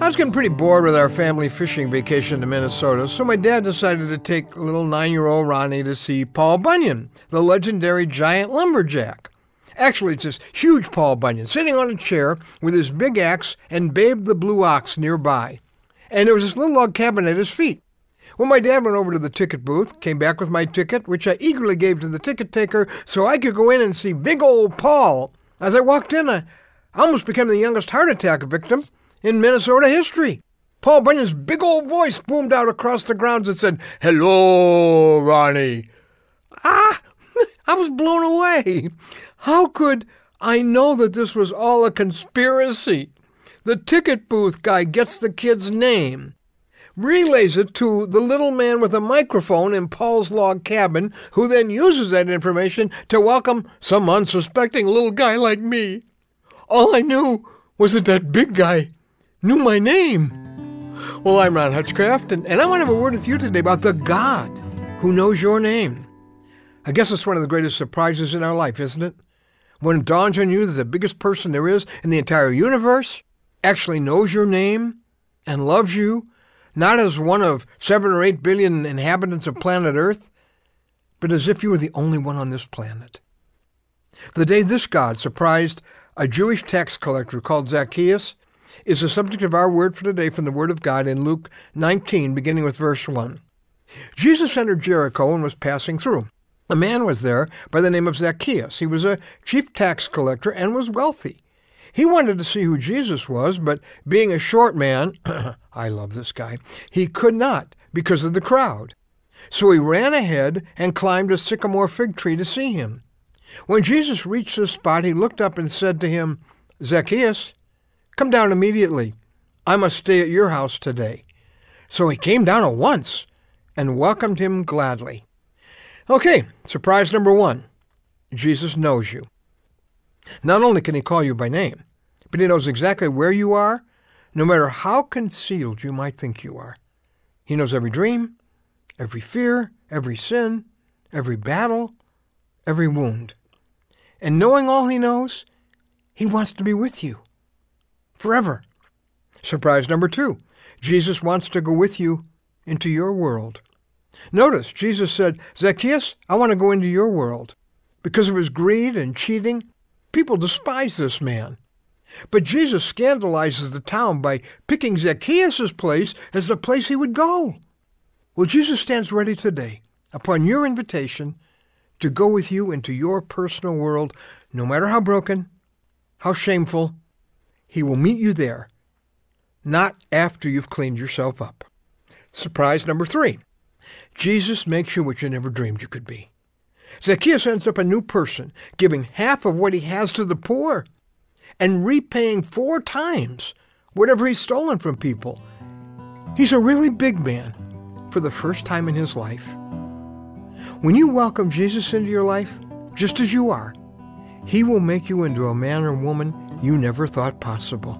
I was getting pretty bored with our family fishing vacation to Minnesota, so my dad decided to take little 9-year-old Ronnie to see Paul Bunyan, the legendary giant lumberjack. Actually, it's this huge Paul Bunyan sitting on a chair with his big axe and Babe the Blue Ox nearby. And there was this little log cabin at his feet. Well, my dad went over to the ticket booth, came back with my ticket, which I eagerly gave to the ticket taker so I could go in and see big old Paul. As I walked in, I almost became the youngest heart attack victim in Minnesota history. Paul Bunyan's big old voice boomed out across the grounds and said, "Hello, Ronnie." I was blown away. How could I know that this was all a conspiracy? The ticket booth guy gets the kid's name, relays it to the little man with a microphone in Paul's log cabin, who then uses that information to welcome some unsuspecting little guy like me. All I knew was that big guy knew my name. Well, I'm Ron Hutchcraft, and I want to have a word with you today about the God who knows your name. I guess it's one of the greatest surprises in our life, isn't it? When it dawns on you that the biggest person there is in the entire universe actually knows your name and loves you, not as one of 7 or 8 billion inhabitants of planet Earth, but as if you were the only one on this planet. The day this God surprised a Jewish tax collector called Zacchaeus is the subject of our word for today from the Word of God in Luke 19, beginning with verse 1. Jesus entered Jericho and was passing through. A man was there by the name of Zacchaeus. He was a chief tax collector and was wealthy. He wanted to see who Jesus was, but being a short man, I love this guy, he could not because of the crowd. So he ran ahead and climbed a sycamore fig tree to see him. When Jesus reached the spot, he looked up and said to him, "Zacchaeus, come down immediately. I must stay at your house today." So he came down at once and welcomed him gladly. Okay, surprise number 1. Jesus knows you. Not only can he call you by name, but he knows exactly where you are, no matter how concealed you might think you are. He knows every dream, every fear, every sin, every battle, every wound. And knowing all he knows, he wants to be with you forever. Surprise number 2. Jesus wants to go with you into your world. Notice, Jesus said, "Zacchaeus, I want to go into your world." Because of his greed and cheating, people despise this man. But Jesus scandalizes the town by picking Zacchaeus' place as the place he would go. Well, Jesus stands ready today, upon your invitation, to go with you into your personal world, no matter how broken, how shameful. He will meet you there, not after you've cleaned yourself up. Surprise number 3. Jesus makes you what you never dreamed you could be. Zacchaeus ends up a new person, giving half of what he has to the poor and repaying 4 times whatever he's stolen from people. He's a really big man for the first time in his life. When you welcome Jesus into your life, just as you are, he will make you into a man or woman you never thought possible.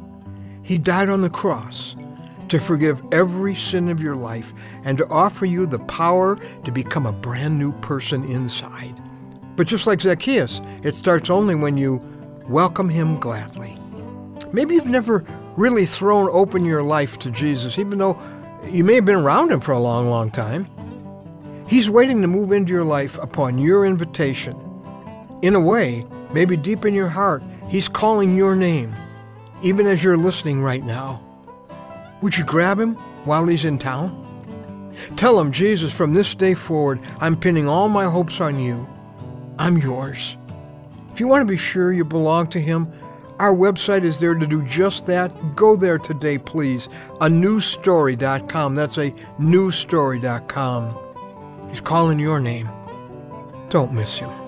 He died on the cross to forgive every sin of your life and to offer you the power to become a brand new person inside. But just like Zacchaeus, it starts only when you welcome him gladly. Maybe you've never really thrown open your life to Jesus, even though you may have been around him for a long, long time. He's waiting to move into your life upon your invitation. In a way, maybe deep in your heart, he's calling your name, even as you're listening right now. Would you grab him while he's in town? Tell him, "Jesus, from this day forward, I'm pinning all my hopes on you. I'm yours." If you want to be sure you belong to him, our website is there to do just that. Go there today, please. anewstory.com. That's a newstory.com. He's calling your name. Don't miss him.